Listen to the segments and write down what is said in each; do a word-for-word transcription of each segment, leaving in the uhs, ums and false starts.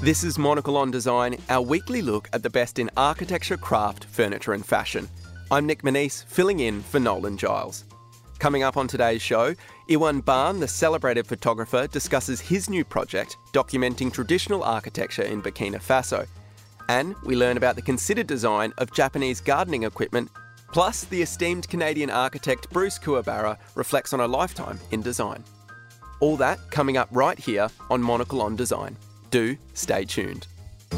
This is Monocle on Design, our weekly look at the best in architecture, craft, furniture and fashion. I'm Nick Manise, filling in for Nolan Giles. Coming up on today's show, Iwan Baan, the celebrated photographer, discusses his new project documenting traditional architecture in Burkina Faso. And we learn about the considered design of Japanese gardening equipment. Plus, the esteemed Canadian architect Bruce Kuwabara reflects on a lifetime in design. All that coming up right here on Monocle on Design. Do stay tuned.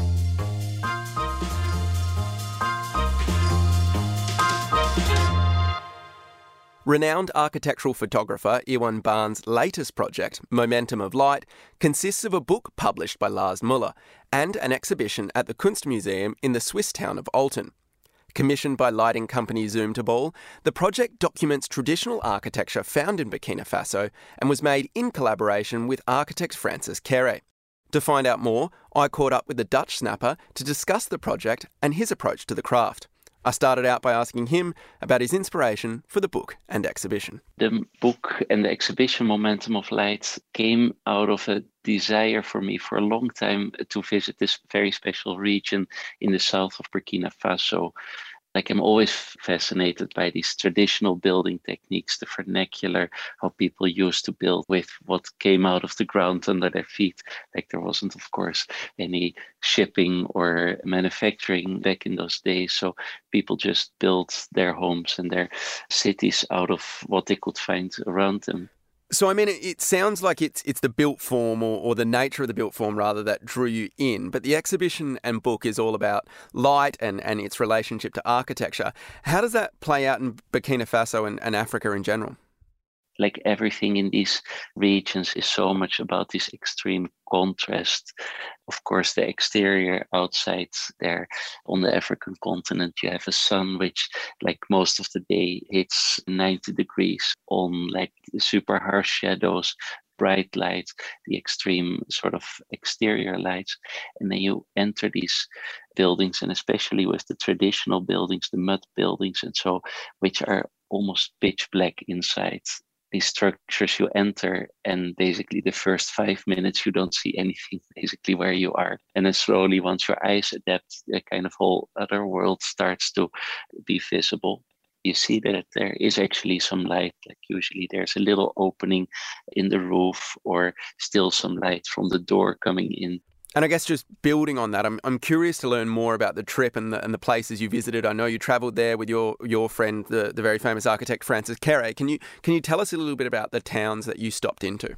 Renowned architectural photographer Iwan Baan's latest project, Momentum of Light, consists of a book published by Lars Muller and an exhibition at the Kunstmuseum in the Swiss town of Olten. Commissioned by lighting company Zoom to Ball, the project documents traditional architecture found in Burkina Faso and was made in collaboration with architect Francis Kéré. To find out more, I caught up with the Dutch snapper to discuss the project and his approach to the craft. I started out by asking him about his inspiration for the book and exhibition. The book and the exhibition Momentum of Light came out of a desire for me for a long time to visit this very special region in the south of Burkina Faso. Like, I'm always fascinated by these traditional building techniques, the vernacular, how people used to build with what came out of the ground under their feet. Like, there wasn't, of course, any shipping or manufacturing back in those days. So people just built their homes and their cities out of what they could find around them. So, I mean, it sounds like it's it's the built form or, or the nature of the built form, rather, that drew you in. But the exhibition and book is all about light and, and its relationship to architecture. How does that play out in Burkina Faso and, and Africa in general? Like, everything in these regions is so much about this extreme contrast. Of course, the exterior outside there on the African continent, you have a sun which, like, most of the day hits ninety degrees on, like, super harsh shadows, bright lights, the extreme sort of exterior lights. And then you enter these buildings, and especially with the traditional buildings, the mud buildings and so, which are almost pitch black inside. These structures you enter, and basically the first five minutes you don't see anything basically where you are. And then slowly, once your eyes adapt, a kind of whole other world starts to be visible. You see that there is actually some light, like usually there's a little opening in the roof or still some light from the door coming in. And I guess just building on that, I'm I'm curious to learn more about the trip and the and the places you visited. I know you travelled there with your your friend, the, the very famous architect Francis Kéré. Can you can you tell us a little bit about the towns that you stopped into?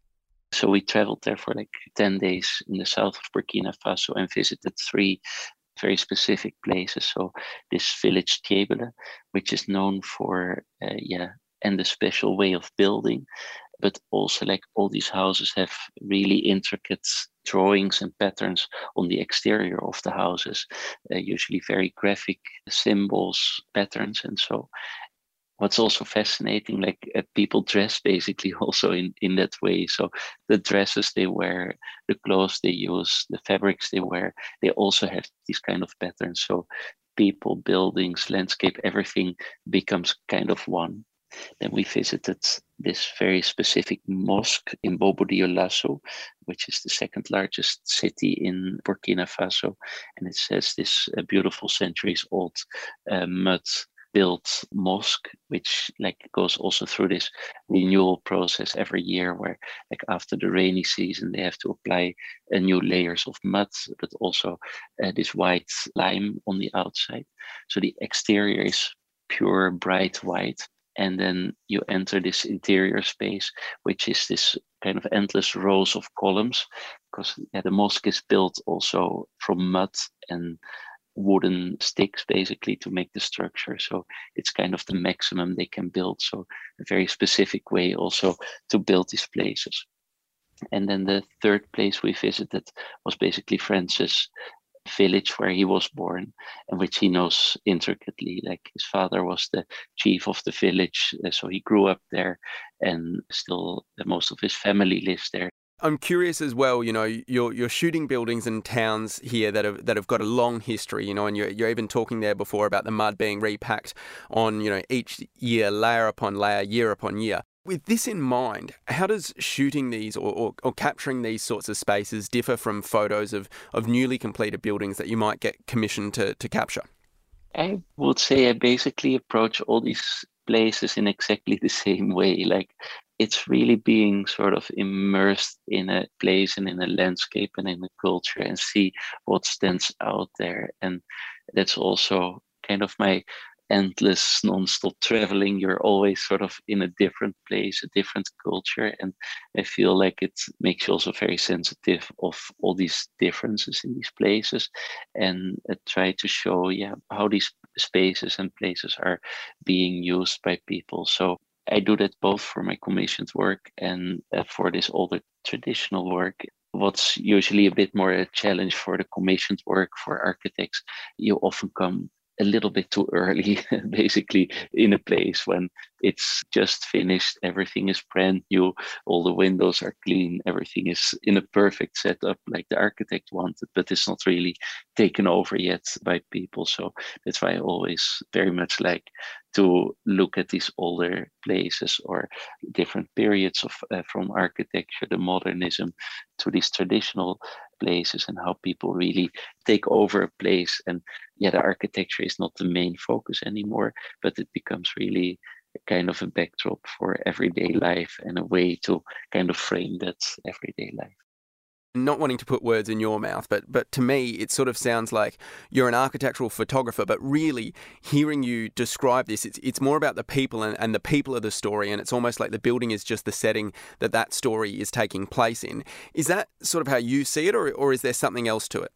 So we travelled there for like ten days in the south of Burkina Faso and visited three very specific places. So this village Thiébele, which is known for uh, yeah, and the special way of building. But also, like, all these houses have really intricate drawings and patterns on the exterior of the houses, uh, usually very graphic symbols, patterns. And so what's also fascinating, like, uh, people dress basically also in, in that way. So the dresses they wear, the clothes they use, the fabrics they wear, they also have these kind of patterns. So people, buildings, landscape, everything becomes kind of one. Then we visited this very specific mosque in Bobo Dioulasso, which is the second largest city in Burkina Faso. And it says this uh, beautiful centuries old uh, mud built mosque, which, like, goes also through this renewal process every year, where, like, after the rainy season, they have to apply uh, new layers of mud, but also uh, this white lime on the outside. So the exterior is pure, bright white. And then you enter this interior space, which is this kind of endless rows of columns, because yeah, the mosque is built also from mud and wooden sticks, basically, to make the structure. So it's kind of the maximum they can build. So a very specific way also to build these places. And then the third place we visited was basically Francis' village where he was born, and which he knows intricately. Like, his father was the chief of the village, so he grew up there, and still most of his family lives there. I'm curious as well, you know, you're you're shooting buildings and towns here that have that have got a long history, you know, and you're you're even talking there before about the mud being repacked on, you know, each year, layer upon layer, year upon year. With this in mind, how does shooting these or, or, or capturing these sorts of spaces differ from photos of, of newly completed buildings that you might get commissioned to, to capture? I would say I basically approach all these places in exactly the same way. Like, it's really being sort of immersed in a place and in a landscape and in a culture and see what stands out there. And that's also kind of my endless non-stop traveling. You're always sort of in a different place, a different culture, and I feel like it makes you also very sensitive of all these differences in these places, and uh, try to show yeah how these spaces and places are being used by people. So I do that both for my commissioned work and uh, for this older traditional work. What's usually a bit more a challenge for the commissioned work for architects, you often come a little bit too early, basically, in a place when it's just finished, everything is brand new, all the windows are clean, everything is in a perfect setup like the architect wanted, but it's not really taken over yet by people. So that's why I always very much like to look at these older places or different periods of uh, from architecture, the modernism, to these traditional places, and how people really take over a place. And yeah, the architecture is not the main focus anymore, but it becomes really a kind of a backdrop for everyday life and a way to kind of frame that everyday life. Not wanting to put words in your mouth, but but to me, it sort of sounds like you're an architectural photographer, but really hearing you describe this, it's it's more about the people and, and the people of the story, and it's almost like the building is just the setting that that story is taking place in. Is that sort of how you see it, or or is there something else to it?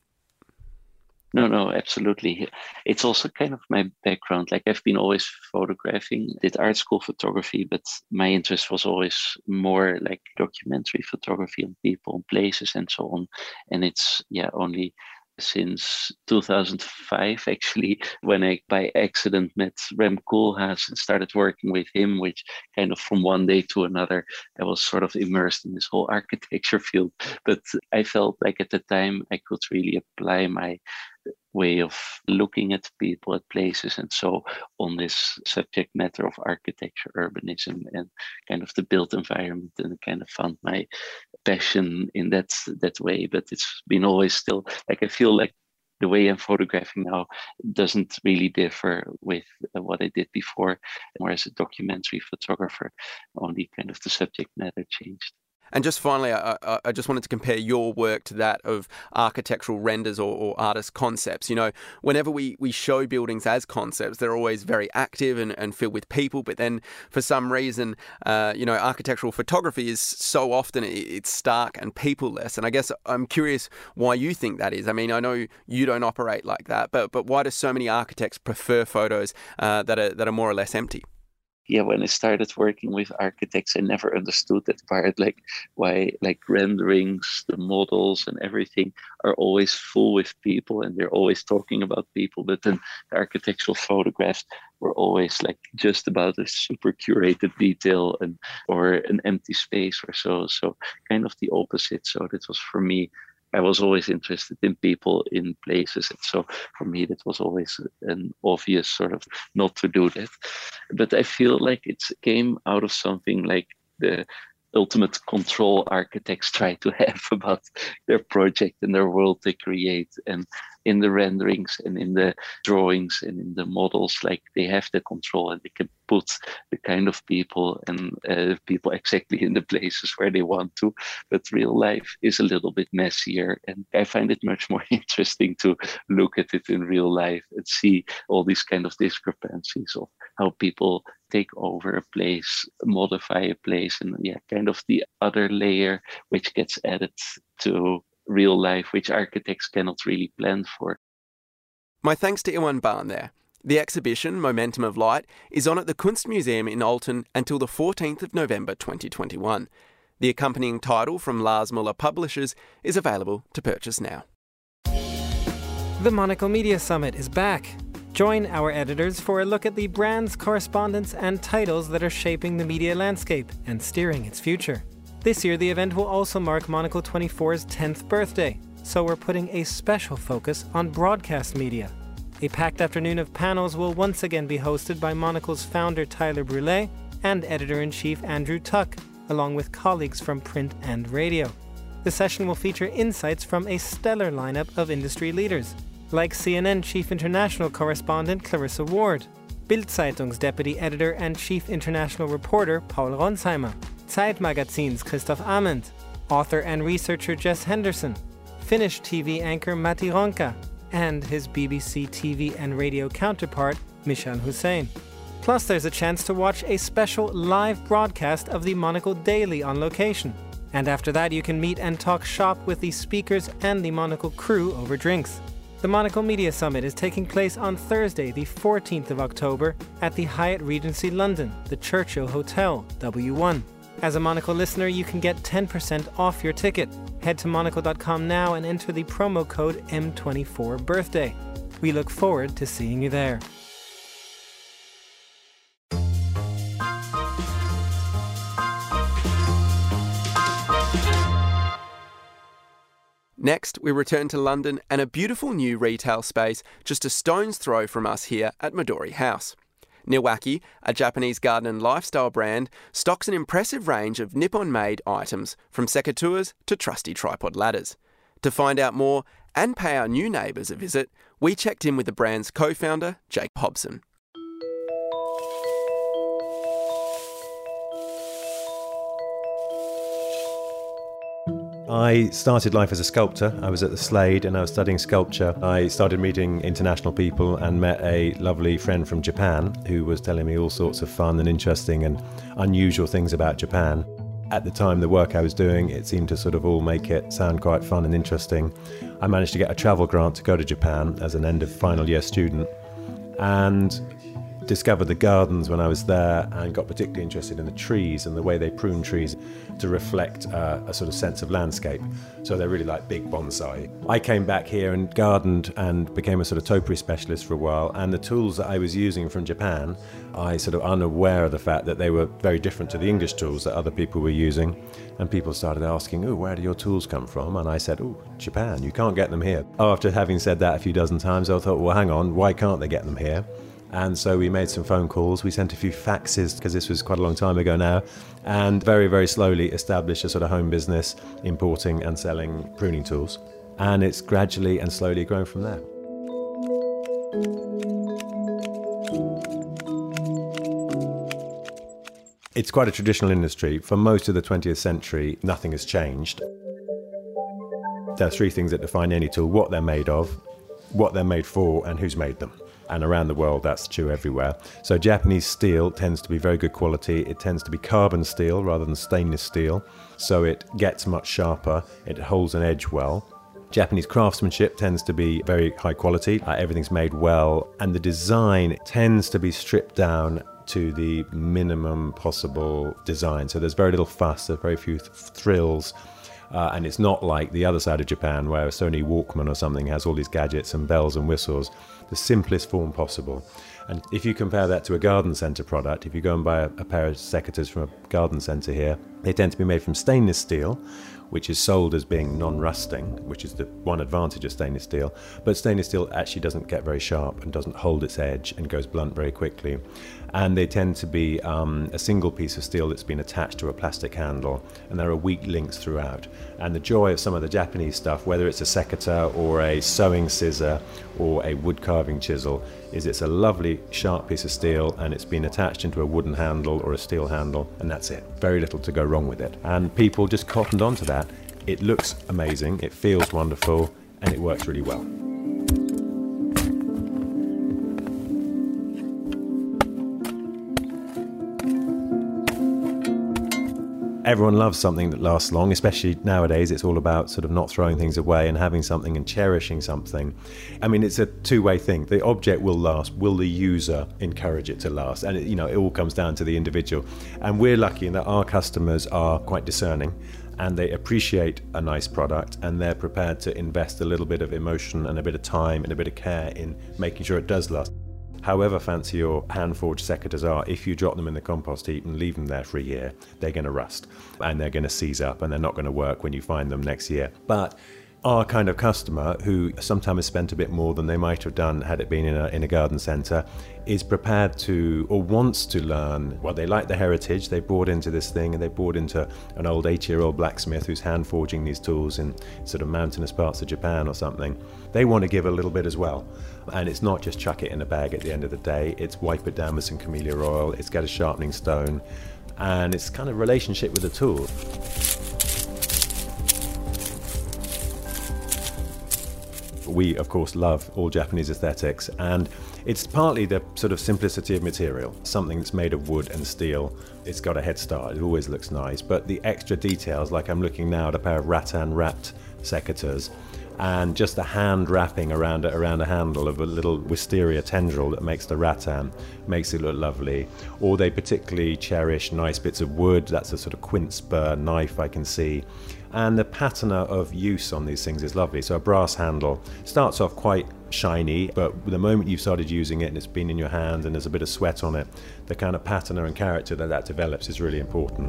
No, no, absolutely. It's also kind of my background. Like, I've been always photographing, did art school photography, but my interest was always more like documentary photography on people, on places, and so on. And it's, yeah, only since two thousand five, actually, when I by accident met Rem Koolhaas and started working with him, which kind of from one day to another, I was sort of immersed in this whole architecture field. But I felt like at the time I could really apply my way of looking at people, at places, and so on this subject matter of architecture, urbanism, and kind of the built environment, and kind of found my passion in that that way. But it's been always still like, I feel like the way I'm photographing now doesn't really differ with what I did before, more as a documentary photographer. Only kind of the subject matter changed. And just finally, I, I, I just wanted to compare your work to that of architectural renders or, or artist concepts. You know, whenever we, we show buildings as concepts, they're always very active and, and filled with people. But then for some reason, uh, you know, architectural photography is so often it's stark and people-less. And I guess I'm curious why you think that is. I mean, I know you don't operate like that, but but why do so many architects prefer photos uh, that are that are more or less empty? Yeah, when I started working with architects, I never understood that part, like why like renderings, the models and everything are always full with people and they're always talking about people. But then the architectural photographs were always like just about a super curated detail and or an empty space or so. So kind of the opposite. So that was for me, I was always interested in people, in places. And so for me, that was always an obvious sort of not to do that. But I feel like it came out of something like the ultimate control architects try to have about their project and their world they create. And in the renderings and in the drawings and in the models, like they have the control and they can put the kind of people and uh, people exactly in the places where they want to. But real life is a little bit messier. And I find it much more interesting to look at it in real life and see all these kind of discrepancies of how people take over a place, modify a place, and yeah, kind of the other layer which gets added to real life, which architects cannot really plan for. My thanks to Iwan Baan there. The exhibition, Momentum of Light, is on at the Kunstmuseum in Olten until the fourteenth of November twenty twenty-one. The accompanying title from Lars Muller Publishers is available to purchase now. The Monaco Media Summit is back. Join our editors for a look at the brands, correspondents and titles that are shaping the media landscape and steering its future. This year, the event will also mark Monaco twenty-four's tenth birthday, so we're putting a special focus on broadcast media. A packed afternoon of panels will once again be hosted by Monaco's founder Tyler Brûlé and Editor-in-Chief Andrew Tuck, along with colleagues from print and radio. The session will feature insights from a stellar lineup of industry leaders, like C N N Chief International Correspondent Clarissa Ward, Bild-Zeitung's Deputy Editor and Chief International Reporter Paul Ronsheimer, Zeit Magazin's Christoph Amend, author and researcher Jess Henderson, Finnish T V anchor Matti Ronka, and his B B C T V and radio counterpart Michel Hussein. Plus, there's a chance to watch a special live broadcast of the Monocle Daily on location. And after that, you can meet and talk shop with the speakers and the Monocle crew over drinks. The Monocle Media Summit is taking place on Thursday, the fourteenth of October, at the Hyatt Regency London, the Churchill Hotel, W one. As a Monocle listener, you can get ten percent off your ticket. Head to monocle dot com now and enter the promo code M twenty-four birthday. We look forward to seeing you there. Next, we return to London and a beautiful new retail space just a stone's throw from us here at Midori House. Niwaki, a Japanese garden and lifestyle brand, stocks an impressive range of Nippon-made items from secateurs to trusty tripod ladders. To find out more and pay our new neighbours a visit, we checked in with the brand's co-founder, Jake Hobson. I started life as a sculptor. I was at the Slade and I was studying sculpture. I started meeting international people and met a lovely friend from Japan who was telling me all sorts of fun and interesting and unusual things about Japan. At the time, the work I was doing, it seemed to sort of all make it sound quite fun and interesting. I managed to get a travel grant to go to Japan as an end of final year student and discovered the gardens when I was there and got particularly interested in the trees and the way they prune trees to reflect uh, a sort of sense of landscape. So they're really like big bonsai. I came back here and gardened and became a sort of topiary specialist for a while, and the tools that I was using from Japan, I sort of unaware of the fact that they were very different to the English tools that other people were using. And people started asking, oh, where do your tools come from? And I said, oh, Japan, you can't get them here. After having said that a few dozen times, I thought, well, hang on, why can't they get them here? And so we made some phone calls, we sent a few faxes, because this was quite a long time ago now, and very, very slowly established a sort of home business importing and selling pruning tools. And it's gradually and slowly grown from there. It's quite a traditional industry. For most of the twentieth century, nothing has changed. There are three things that define any tool: what they're made of, what they're made for, and who's made them. And around the world, that's true everywhere. So Japanese steel tends to be very good quality. It tends to be carbon steel rather than stainless steel. So it gets much sharper. It holds an edge well. Japanese craftsmanship tends to be very high quality. Uh, everything's made well. And the design tends to be stripped down to the minimum possible design. So there's very little fuss, there's very few th- thrills. Uh, and it's not like the other side of Japan where a Sony Walkman or something has all these gadgets and bells and whistles. The simplest form possible. And if you compare that to a garden centre product, if you go and buy a, a pair of secateurs from a garden centre here, they tend to be made from stainless steel, which is sold as being non-rusting, which is the one advantage of stainless steel. But stainless steel actually doesn't get very sharp and doesn't hold its edge and goes blunt very quickly. And they tend to be um, a single piece of steel that's been attached to a plastic handle, and there are weak links throughout. And the joy of some of the Japanese stuff, whether it's a secateur or a sewing scissor or a wood carving chisel, is it's a lovely sharp piece of steel and it's been attached into a wooden handle or a steel handle, and that's it. Very little to go wrong with it. And people just cottoned onto that. It looks amazing, it feels wonderful, and it works really well. Everyone loves something that lasts long, especially nowadays. It's all about sort of not throwing things away and having something and cherishing something. I mean, it's a two-way thing. The object will last. Will the user encourage it to last? And, it, you know, it all comes down to the individual. And we're lucky in that our customers are quite discerning and they appreciate a nice product and they're prepared to invest a little bit of emotion and a bit of time and a bit of care in making sure it does last. However fancy your hand-forged secateurs are, if you drop them in the compost heap and leave them there for a year, they're going to rust and they're going to seize up and they're not going to work when you find them next year. But our kind of customer, who sometimes has spent a bit more than they might have done had it been in a, in a garden centre, is prepared to, or wants to learn. Well, they like the heritage, they bought into this thing, and they bought into an old eighty-year-old blacksmith who's hand forging these tools in sort of mountainous parts of Japan or something. They want to give a little bit as well. And it's not just chuck it in a bag at the end of the day, it's wipe it down with some camellia oil, it's get a sharpening stone, and it's kind of relationship with the tool. We, of course, love all Japanese aesthetics, and it's partly the sort of simplicity of material. Something that's made of wood and steel, it's got a head start, it always looks nice, but the extra details, like I'm looking now at a pair of rattan-wrapped secateurs, and just the hand wrapping around it, around a handle of a little wisteria tendril that makes the rattan, makes it look lovely. Or they particularly cherish nice bits of wood, that's a sort of quince spur knife I can see. And the patina of use on these things is lovely. So a brass handle starts off quite shiny, but the moment you've started using it and it's been in your hand and there's a bit of sweat on it, the kind of patina and character that that develops is really important.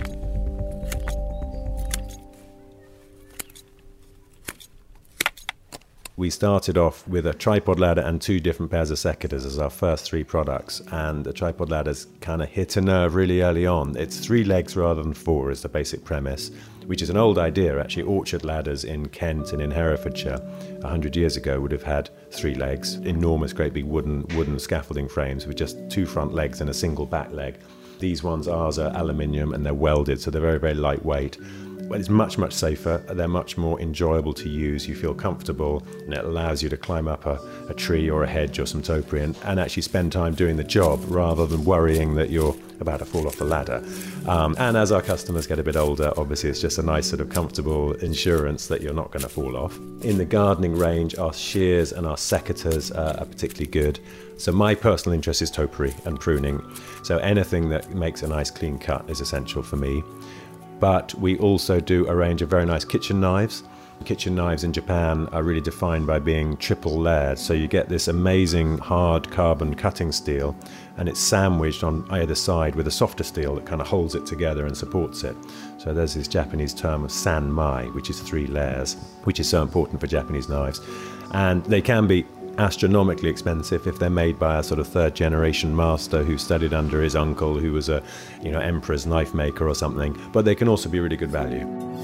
We started off with a tripod ladder and two different pairs of secateurs as our first three products, and the tripod ladder's kind of hit a nerve really early on. It's three legs rather than four is the basic premise, which is an old idea. Actually, orchard ladders in Kent and in Herefordshire a hundred years ago would have had three legs, enormous, great big wooden wooden scaffolding frames with just two front legs and a single back leg. These ones, ours, are aluminium and they're welded, so they're very, very lightweight. But it's much, much safer. They're much more enjoyable to use. You feel comfortable, and it allows you to climb up a, a tree or a hedge or some topiary and, and actually spend time doing the job rather than worrying that you're about to fall off the ladder. Um, and as our customers get a bit older, obviously it's just a nice sort of comfortable insurance that you're not going to fall off. In the gardening range, our shears and our secateurs uh, are particularly good. So my personal interest is topiary and pruning. So anything that makes a nice clean cut is essential for me. But we also do a range of very nice kitchen knives. Kitchen knives in Japan are really defined by being triple layered. So you get this amazing hard carbon cutting steel, and it's sandwiched on either side with a softer steel that kind of holds it together and supports it. So there's this Japanese term of sanmai, which is three layers, which is so important for Japanese knives. And they can be astronomically expensive if they're made by a sort of third generation master who studied under his uncle who was a, you know, emperor's knife maker or something, but they can also be really good value.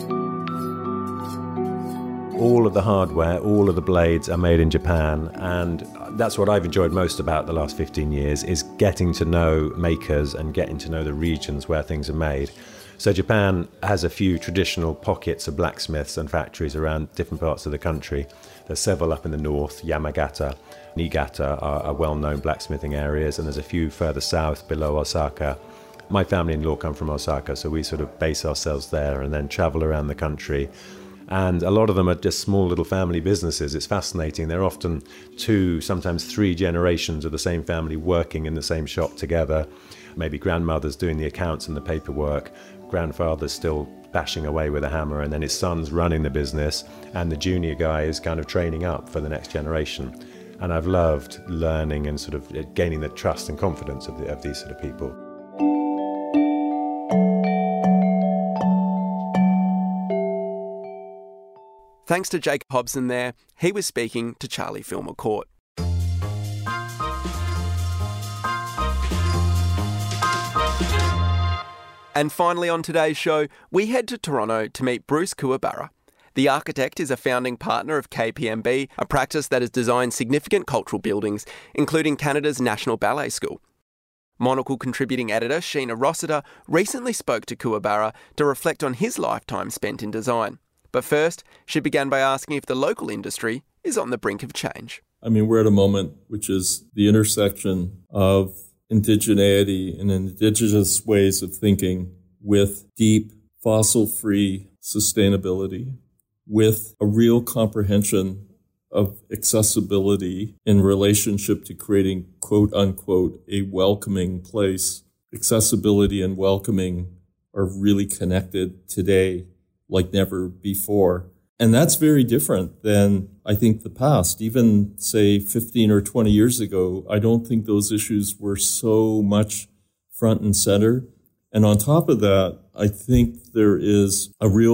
All of the hardware, all of the blades are made in Japan, and that's what I've enjoyed most about the last fifteen years, is getting to know makers and getting to know the regions where things are made. So Japan has a few traditional pockets of blacksmiths and factories around different parts of the country. There's several up in the north. Yamagata, Niigata are, are well-known blacksmithing areas, and there's a few further south below Osaka. My family-in-law come from Osaka, so we sort of base ourselves there and then travel around the country. And a lot of them are just small little family businesses. It's fascinating. They're often two, sometimes three generations of the same family working in the same shop together. Maybe grandmother's doing the accounts and the paperwork, grandfather's still bashing away with a hammer, and then his son's running the business, and the junior guy is kind of training up for the next generation. And I've loved learning and sort of gaining the trust and confidence of, the, of these sort of people. Thanks to Jacob Hobson there. He was speaking to Charlie Filmer-Court. And finally on today's show, we head to Toronto to meet Bruce Kuwabara. The architect is a founding partner of K P M B, a practice that has designed significant cultural buildings, including Canada's National Ballet School. Monocle contributing editor Sheena Rossiter recently spoke to Kuwabara to reflect on his lifetime spent in design. But first, she began by asking if the local industry is on the brink of change. I mean, we're at a moment which is the intersection of indigeneity and indigenous ways of thinking with deep fossil-free sustainability, with a real comprehension of accessibility in relationship to creating, quote unquote, a welcoming place. Accessibility and welcoming are really connected today like never before. And that's very different than, I think, the past. Even, say, fifteen or twenty years ago, I don't think those issues were so much front and center. And on top of that, I think there is a real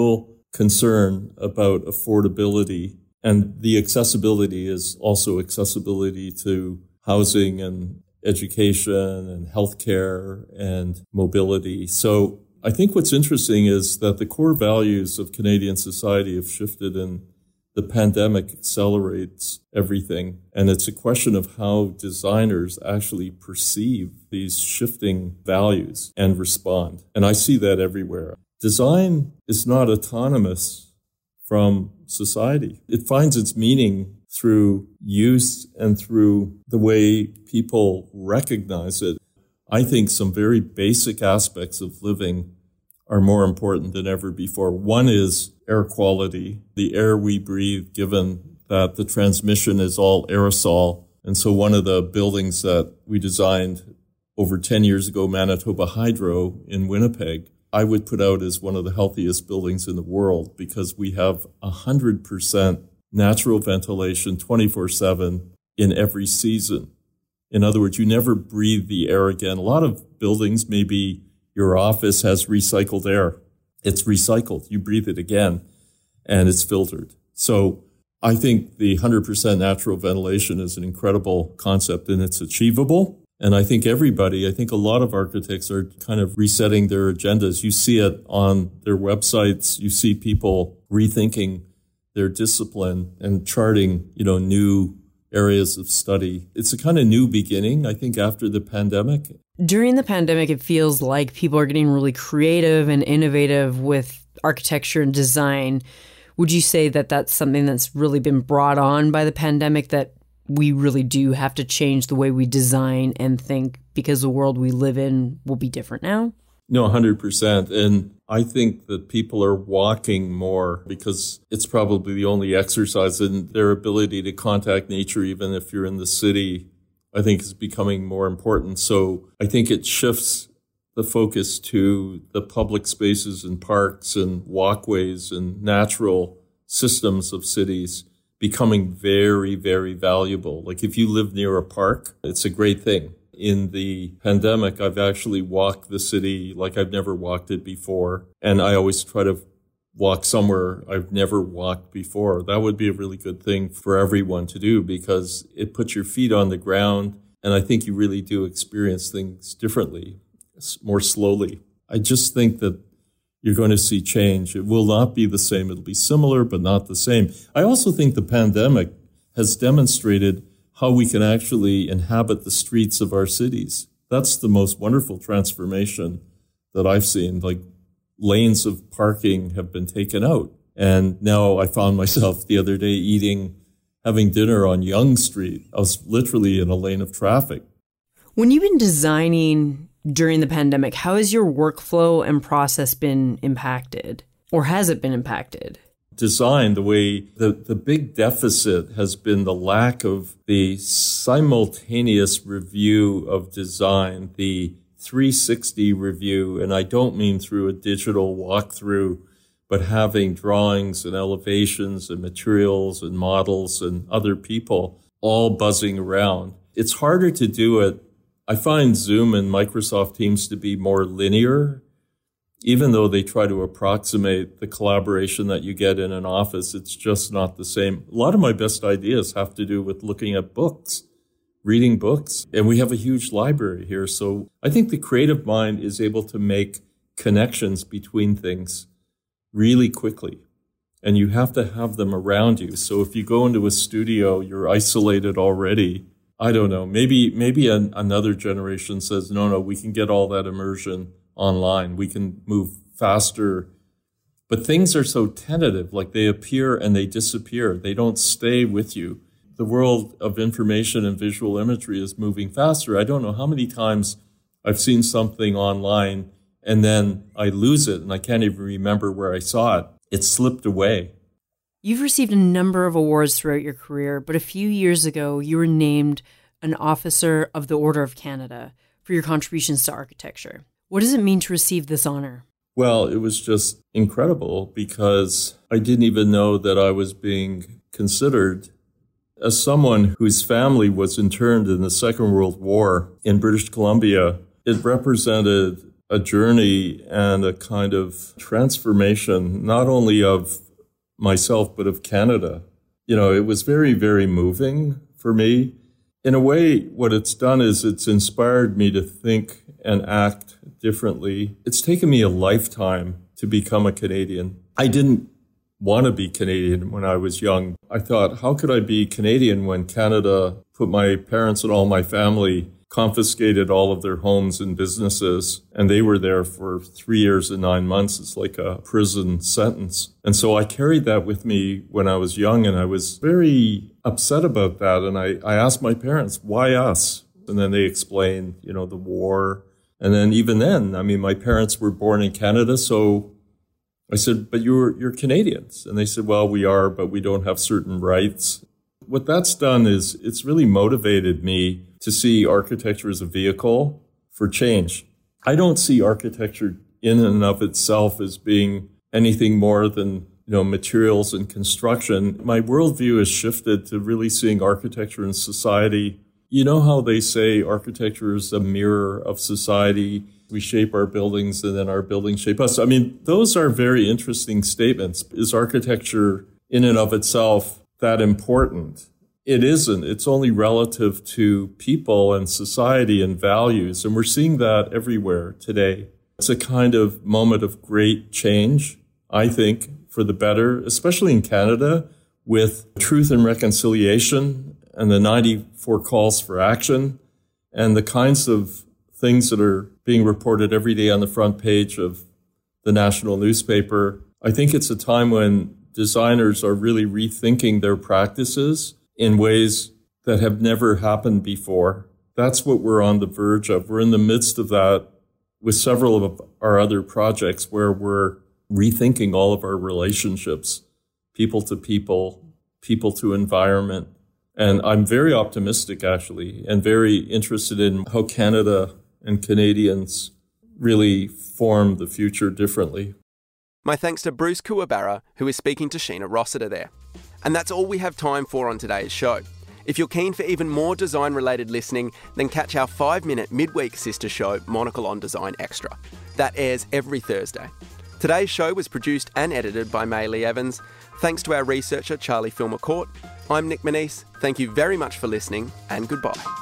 concern about affordability. And the accessibility is also accessibility to housing and education and healthcare and mobility. So I think what's interesting is that the core values of Canadian society have shifted, and the pandemic accelerates everything. And it's a question of how designers actually perceive these shifting values and respond. And I see that everywhere. Design is not autonomous from society. It finds its meaning through use and through the way people recognize it. I think some very basic aspects of living are more important than ever before. One is air quality, the air we breathe, given that the transmission is all aerosol. And so one of the buildings that we designed over ten years ago, Manitoba Hydro in Winnipeg, I would put out as one of the healthiest buildings in the world because we have one hundred percent natural ventilation twenty-four seven in every season. In other words, you never breathe the air again. A lot of buildings, maybe your office has recycled air. It's recycled. You breathe it again, and it's filtered. So I think the one hundred percent natural ventilation is an incredible concept, and it's achievable. And I think everybody, I think a lot of architects are kind of resetting their agendas. You see it on their websites. You see people rethinking their discipline and charting, you know, new areas of study. It's a kind of new beginning, I think, after the pandemic. During the pandemic, it feels like people are getting really creative and innovative with architecture and design. Would you say that that's something that's really been brought on by the pandemic, that we really do have to change the way we design and think because the world we live in will be different now? No, one hundred percent. And I think that people are walking more because it's probably the only exercise, and their ability to contact nature, even if you're in the city, I think is becoming more important. So I think it shifts the focus to the public spaces and parks and walkways and natural systems of cities becoming very, very valuable. Like if you live near a park, it's a great thing. In the pandemic, I've actually walked the city like I've never walked it before. And I always try to walk somewhere I've never walked before. That would be a really good thing for everyone to do because it puts your feet on the ground. And I think you really do experience things differently, more slowly. I just think that you're going to see change. It will not be the same. It'll be similar, but not the same. I also think the pandemic has demonstrated how we can actually inhabit the streets of our cities. That's the most wonderful transformation that I've seen. Like lanes of parking have been taken out. And now I found myself the other day eating, having dinner on Yonge Street. I was literally in a lane of traffic. When you've been designing during the pandemic, how has your workflow and process been impacted? Or has it been impacted? Design, the way the, the big deficit has been the lack of the simultaneous review of design, the three sixty review. And I don't mean through a digital walkthrough, but having drawings and elevations and materials and models and other people all buzzing around. It's harder to do it. I find Zoom and Microsoft Teams to be more linear. Even though they try to approximate the collaboration that you get in an office, it's just not the same. A lot of my best ideas have to do with looking at books, reading books. And we have a huge library here. So I think the creative mind is able to make connections between things really quickly. And you have to have them around you. So if you go into a studio, you're isolated already. I don't know, maybe maybe an, another generation says, no, no, we can get all that immersion online. We can move faster. But things are so tentative, like they appear and they disappear. They don't stay with you. The world of information and visual imagery is moving faster. I don't know how many times I've seen something online and then I lose it and I can't even remember where I saw it. It slipped away. You've received a number of awards throughout your career, but a few years ago, you were named an Officer of the Order of Canada for your contributions to architecture. What does it mean to receive this honor? Well, it was just incredible because I didn't even know that I was being considered. As someone whose family was interned in the Second World War in British Columbia, it represented a journey and a kind of transformation, not only of myself, but of Canada. You know, it was very, very moving for me. In a way, what it's done is it's inspired me to think and act differently. It's taken me a lifetime to become a Canadian. I didn't want to be Canadian when I was young. I thought, how could I be Canadian when Canada put my parents and all my family, confiscated all of their homes and businesses, and they were there for three years and nine months. It's like a prison sentence. And so I carried that with me when I was young, and I was very upset about that. And I, I asked my parents, why us? And then they explained, you know, the war. And then even then, I mean, my parents were born in Canada, so I said, but you're you're Canadians. And they said, well, we are, but we don't have certain rights. What that's done is it's really motivated me to see architecture as a vehicle for change. I don't see architecture in and of itself as being anything more than, you know, materials and construction. My worldview has shifted to really seeing architecture and society. You know how they say architecture is a mirror of society? We shape our buildings and then our buildings shape us. I mean, those are very interesting statements. Is architecture in and of itself that important? It isn't. It's only relative to people and society and values. And we're seeing that everywhere today. It's a kind of moment of great change, I think, for the better, especially in Canada, with Truth and Reconciliation and the ninety-four calls for action and the kinds of things that are being reported every day on the front page of the national newspaper. I think it's a time when designers are really rethinking their practices in ways that have never happened before. That's what we're on the verge of. We're in the midst of that with several of our other projects where we're rethinking all of our relationships, people to people, people to environment. And I'm very optimistic, actually, and very interested in how Canada and Canadians really form the future differently. My thanks to Bruce Kookaburra, who is speaking to Sheena Rossiter there. And that's all we have time for on today's show. If you're keen for even more design-related listening, then catch our five-minute midweek sister show, Monocle on Design Extra. That airs every Thursday. Today's show was produced and edited by Maylee Evans. Thanks to our researcher, Charlie Filmer-Court. I'm Nick Manise. Thank you very much for listening, and goodbye.